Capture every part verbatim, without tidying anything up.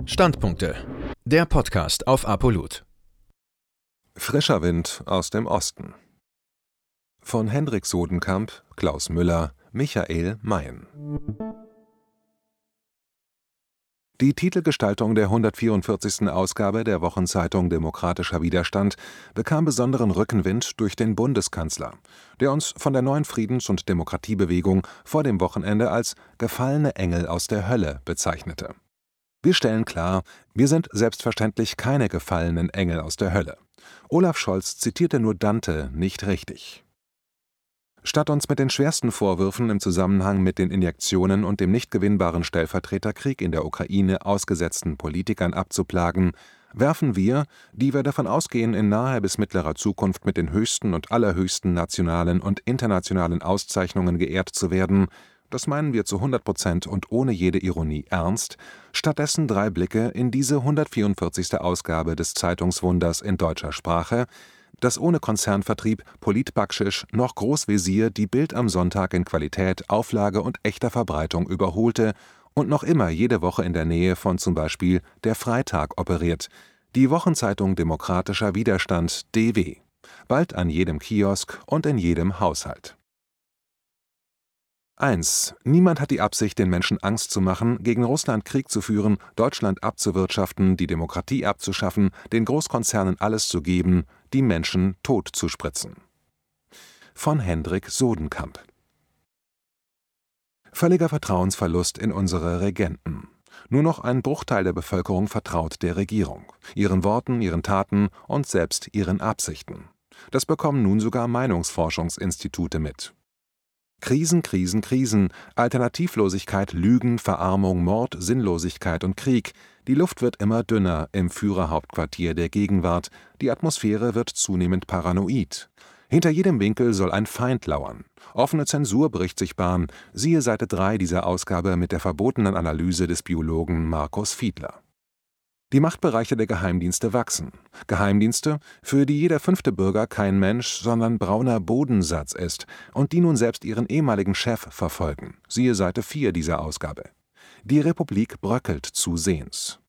Standpunkte. Der Podcast auf Apolut. Frischer Wind aus dem Osten. Von Hendrik Sodenkamp, Klaus Müller, Michael Mayen. Die Titelgestaltung der hundertvierundvierzigsten Ausgabe der Wochenzeitung Demokratischer Widerstand bekam besonderen Rückenwind durch den Bundeskanzler, der uns von der neuen Friedens- und Demokratiebewegung vor dem Wochenende als »gefallene Engel aus der Hölle« bezeichnete. Wir stellen klar, wir sind selbstverständlich keine gefallenen Engel aus der Hölle. Olaf Scholz zitierte nur Dante nicht richtig. Statt uns mit den schwersten Vorwürfen im Zusammenhang mit den Injektionen und dem nicht gewinnbaren Stellvertreterkrieg in der Ukraine ausgesetzten Politikern abzuplagen, werfen wir, die wir davon ausgehen, in naher bis mittlerer Zukunft mit den höchsten und allerhöchsten nationalen und internationalen Auszeichnungen geehrt zu werden, das meinen wir zu hundert Prozent und ohne jede Ironie ernst, stattdessen drei Blicke in diese hundertvierundvierzigste Ausgabe des Zeitungswunders in deutscher Sprache, das ohne Konzernvertrieb, Politbackschisch noch Großvezier die Bild am Sonntag in Qualität, Auflage und echter Verbreitung überholte und noch immer jede Woche in der Nähe von zum Beispiel der Freitag operiert, die Wochenzeitung Demokratischer Widerstand D W, bald an jedem Kiosk und in jedem Haushalt. eins. Niemand hat die Absicht, den Menschen Angst zu machen, gegen Russland Krieg zu führen, Deutschland abzuwirtschaften, die Demokratie abzuschaffen, den Großkonzernen alles zu geben, die Menschen tot zu spritzen. Von Hendrik Sodenkamp. Völliger Vertrauensverlust in unsere Regenten. Nur noch ein Bruchteil der Bevölkerung vertraut der Regierung, ihren Worten, ihren Taten und selbst ihren Absichten. Das bekommen nun sogar Meinungsforschungsinstitute mit. Krisen, Krisen, Krisen, Alternativlosigkeit, Lügen, Verarmung, Mord, Sinnlosigkeit und Krieg. Die Luft wird immer dünner im Führerhauptquartier der Gegenwart, die Atmosphäre wird zunehmend paranoid. Hinter jedem Winkel soll ein Feind lauern. Offene Zensur bricht sich Bahn, siehe Seite drei dieser Ausgabe mit der verbotenen Analyse des Biologen Markus Fiedler. Die Machtbereiche der Geheimdienste wachsen. Geheimdienste, für die jeder fünfte Bürger kein Mensch, sondern brauner Bodensatz ist und die nun selbst ihren ehemaligen Chef verfolgen. Siehe Seite vier dieser Ausgabe. Die Republik bröckelt zusehends.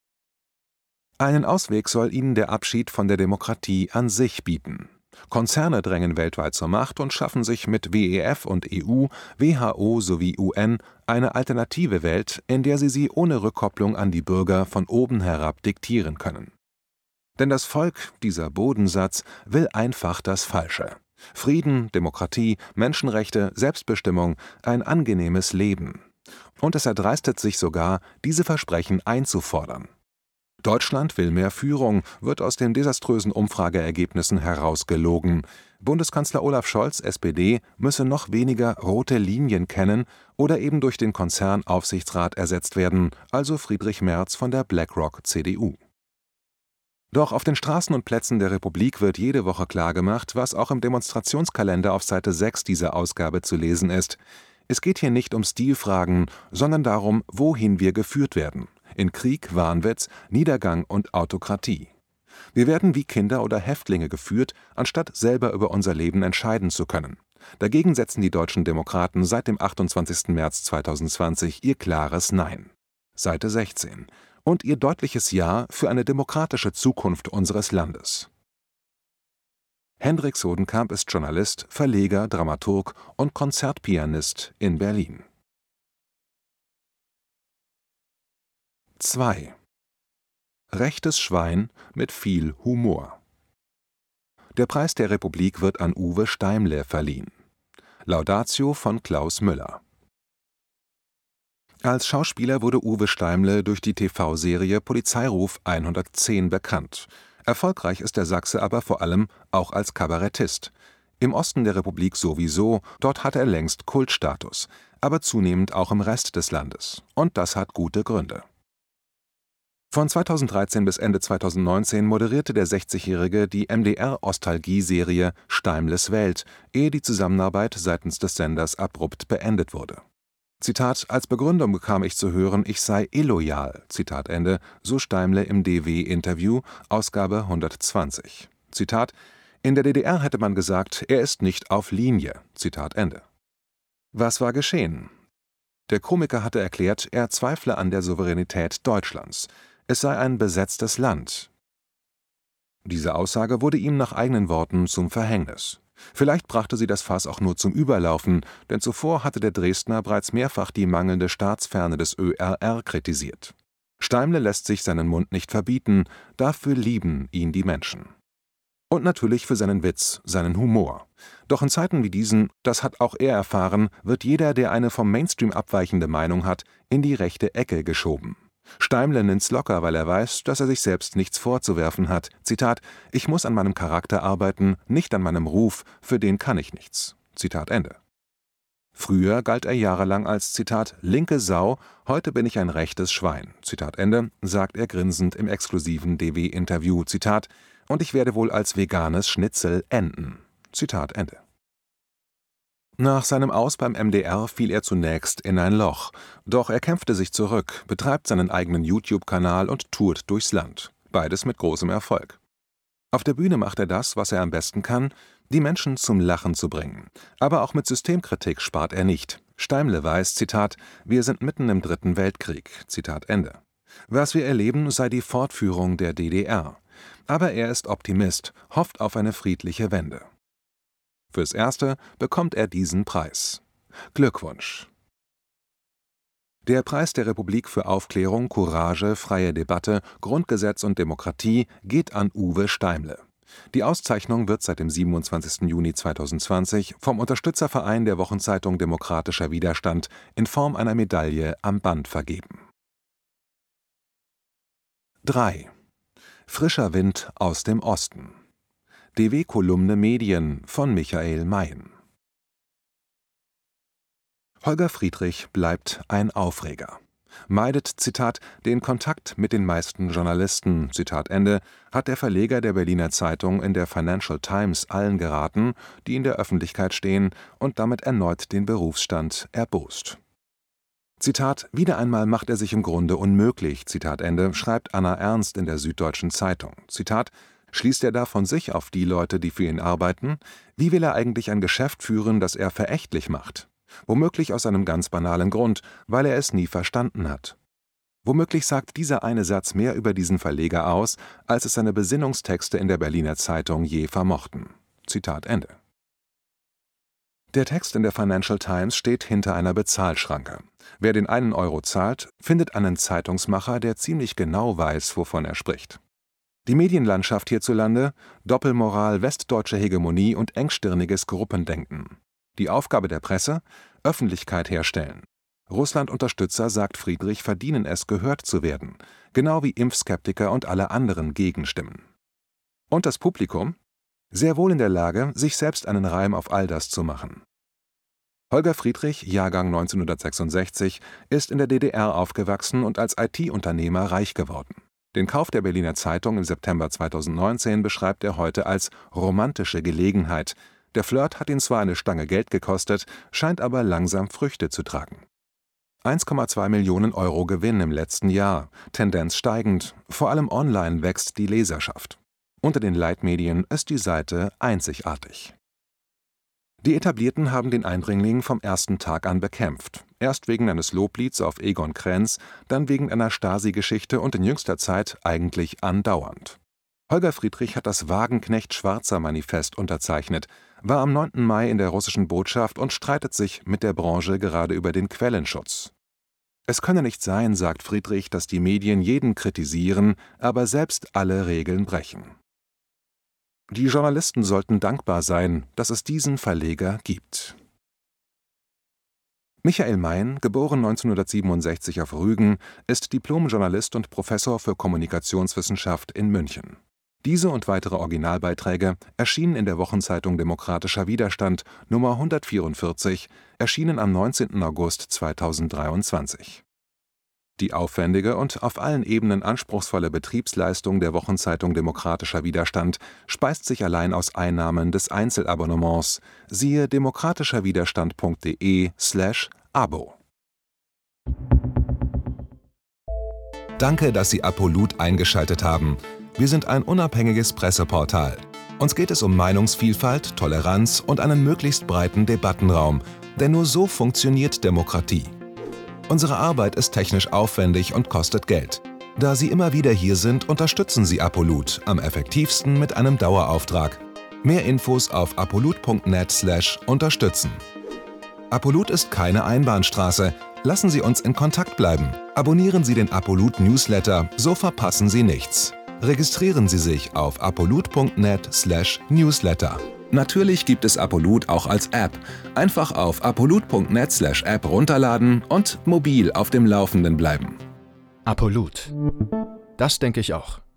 Einen Ausweg soll ihnen der Abschied von der Demokratie an sich bieten. Konzerne drängen weltweit zur Macht und schaffen sich mit W E F und E U, W H O sowie U N eine alternative Welt, in der sie sie ohne Rückkopplung an die Bürger von oben herab diktieren können. Denn das Volk, dieser Bodensatz, will einfach das Falsche. Frieden, Demokratie, Menschenrechte, Selbstbestimmung, ein angenehmes Leben. Und es erdreistet sich sogar, diese Versprechen einzufordern. Deutschland will mehr Führung, wird aus den desaströsen Umfrageergebnissen herausgelogen. Bundeskanzler Olaf Scholz, S P D, müsse noch weniger rote Linien kennen oder eben durch den Konzernaufsichtsrat ersetzt werden, also Friedrich Merz von der BlackRock C D U. Doch auf den Straßen und Plätzen der Republik wird jede Woche klargemacht, was auch im Demonstrationskalender auf Seite sechs dieser Ausgabe zu lesen ist. Es geht hier nicht um Stilfragen, sondern darum, wohin wir geführt werden. In Krieg, Wahnwitz, Niedergang und Autokratie. Wir werden wie Kinder oder Häftlinge geführt, anstatt selber über unser Leben entscheiden zu können. Dagegen setzen die deutschen Demokraten seit dem achtundzwanzigsten März zweitausendzwanzig ihr klares Nein. Seite sechzehn. Und ihr deutliches Ja für eine demokratische Zukunft unseres Landes. Hendrik Sodenkamp ist Journalist, Verleger, Dramaturg und Konzertpianist in Berlin. zwei. Rechtes Schwein mit viel Humor. Der Preis der Republik wird an Uwe Steimle verliehen. Laudatio von Klaus Müller. Als Schauspieler wurde Uwe Steimle durch die T V-Serie Polizeiruf hundertzehn bekannt. Erfolgreich ist der Sachse aber vor allem auch als Kabarettist. Im Osten der Republik sowieso, dort hat er längst Kultstatus, aber zunehmend auch im Rest des Landes. Und das hat gute Gründe. Von zweitausenddreizehn bis Ende zweitausendneunzehn moderierte der sechzigjährige die M D R-Ostalgie-Serie Steimles Welt, ehe die Zusammenarbeit seitens des Senders abrupt beendet wurde. Zitat: Als Begründung bekam ich zu hören, ich sei illoyal, Zitat Ende, so Steimle im D W-Interview, Ausgabe hundertzwanzig. Zitat: In der D D R hätte man gesagt, er ist nicht auf Linie, Zitat Ende. Was war geschehen? Der Komiker hatte erklärt, er zweifle an der Souveränität Deutschlands. es sei ein besetztes Land. Diese Aussage wurde ihm nach eigenen Worten zum Verhängnis. Vielleicht brachte sie das Fass auch nur zum Überlaufen, denn zuvor hatte der Dresdner bereits mehrfach die mangelnde Staatsferne des Ö R R kritisiert. Steimle lässt sich seinen Mund nicht verbieten, dafür lieben ihn die Menschen. Und natürlich für seinen Witz, seinen Humor. Doch in Zeiten wie diesen, das hat auch er erfahren, wird jeder, der eine vom Mainstream abweichende Meinung hat, in die rechte Ecke geschoben. Steimle nimmt's locker, weil er weiß, dass er sich selbst nichts vorzuwerfen hat. Zitat: »Ich muss an meinem Charakter arbeiten, nicht an meinem Ruf, für den kann ich nichts.« Zitat Ende. Früher galt er jahrelang als, Zitat, »linke Sau, heute bin ich ein rechtes Schwein«, Zitat Ende, sagt er grinsend im exklusiven D W-Interview, Zitat, »und ich werde wohl als veganes Schnitzel enden«, Zitat Ende. Nach seinem Aus beim M D R fiel er zunächst in ein Loch, doch er kämpfte sich zurück, betreibt seinen eigenen YouTube-Kanal und tourt durchs Land, beides mit großem Erfolg. Auf der Bühne macht er das, was er am besten kann, die Menschen zum Lachen zu bringen. Aber auch mit Systemkritik spart er nicht. Steimle weiß, Zitat, »wir sind mitten im Dritten Weltkrieg«, Zitat Ende. Was wir erleben, sei die Fortführung der D D R. Aber er ist Optimist, hofft auf eine friedliche Wende. Fürs Erste bekommt er diesen Preis. Glückwunsch! Der Preis der Republik für Aufklärung, Courage, freie Debatte, Grundgesetz und Demokratie geht an Uwe Steimle. Die Auszeichnung wird seit dem siebenundzwanzigsten Juni zweitausendzwanzig vom Unterstützerverein der Wochenzeitung Demokratischer Widerstand in Form einer Medaille am Band vergeben. drei. Frischer Wind aus dem Osten. D W-Kolumne Medien von Michael Mayen. Holger Friedrich bleibt ein Aufreger. Meidet, Zitat, den Kontakt mit den meisten Journalisten, Zitat Ende, hat der Verleger der Berliner Zeitung in der Financial Times allen geraten, die in der Öffentlichkeit stehen und damit erneut den Berufsstand erbost. Zitat, wieder einmal macht er sich im Grunde unmöglich, Zitat Ende, schreibt Anna Ernst in der Süddeutschen Zeitung. Zitat, schließt er da von sich auf die Leute, die für ihn arbeiten? Wie will er eigentlich ein Geschäft führen, das er verächtlich macht? Womöglich aus einem ganz banalen Grund, weil er es nie verstanden hat. Womöglich sagt dieser eine Satz mehr über diesen Verleger aus, als es seine Besinnungstexte in der Berliner Zeitung je vermochten. Zitat Ende. Der Text in der Financial Times steht hinter einer Bezahlschranke. Wer den einen Euro zahlt, findet einen Zeitungsmacher, der ziemlich genau weiß, wovon er spricht. Die Medienlandschaft hierzulande, Doppelmoral, westdeutsche Hegemonie und engstirniges Gruppendenken. Die Aufgabe der Presse? Öffentlichkeit herstellen. Russland-Unterstützer, sagt Friedrich, verdienen es, gehört zu werden, genau wie Impfskeptiker und alle anderen Gegenstimmen. Und das Publikum? Sehr wohl in der Lage, sich selbst einen Reim auf all das zu machen. Holger Friedrich, Jahrgang neunzehnhundertsechsundsechzig, ist in der D D R aufgewachsen und als I T-Unternehmer reich geworden. Den Kauf der Berliner Zeitung im September zweitausendneunzehn beschreibt er heute als romantische Gelegenheit. Der Flirt hat ihn zwar eine Stange Geld gekostet, scheint aber langsam Früchte zu tragen. eins Komma zwei Millionen Euro Gewinn im letzten Jahr, Tendenz steigend, vor allem online wächst die Leserschaft. Unter den Leitmedien ist die Seite einzigartig. Die Etablierten haben den Eindringling vom ersten Tag an bekämpft. Erst wegen eines Loblieds auf Egon Krenz, dann wegen einer Stasi-Geschichte und in jüngster Zeit eigentlich andauernd. Holger Friedrich hat das Wagenknecht-Schwarzer-Manifest unterzeichnet, war am neunten Mai in der russischen Botschaft und streitet sich mit der Branche gerade über den Quellenschutz. Es könne nicht sein, sagt Friedrich, dass die Medien jeden kritisieren, aber selbst alle Regeln brechen. Die Journalisten sollten dankbar sein, dass es diesen Verleger gibt. Michael Mayen, geboren neunzehnhundertsiebenundsechzig auf Rügen, ist Diplom-Journalist und Professor für Kommunikationswissenschaft in München. Diese und weitere Originalbeiträge erschienen in der Wochenzeitung Demokratischer Widerstand Nummer hundertvierundvierzig, erschienen am neunzehnten August zweitausenddreiundzwanzig. Die aufwendige und auf allen Ebenen anspruchsvolle Betriebsleistung der Wochenzeitung Demokratischer Widerstand speist sich allein aus Einnahmen des Einzelabonnements. Siehe demokratischerwiderstand.de slash Abo. Danke, dass Sie Apolut eingeschaltet haben. Wir sind ein unabhängiges Presseportal. Uns geht es um Meinungsvielfalt, Toleranz und einen möglichst breiten Debattenraum, denn nur so funktioniert Demokratie. Unsere Arbeit ist technisch aufwendig und kostet Geld. Da Sie immer wieder hier sind, unterstützen Sie Apolut am effektivsten mit einem Dauerauftrag. Mehr Infos auf apolut punkt net slash unterstützen. Apolut ist keine Einbahnstraße. Lassen Sie uns in Kontakt bleiben. Abonnieren Sie den Apolut Newsletter, so verpassen Sie nichts. Registrieren Sie sich auf apolut punkt net slash newsletter. Natürlich gibt es Apolut auch als App. Einfach auf apolut punkt net slash app runterladen und mobil auf dem Laufenden bleiben. Apolut. Das denke ich auch.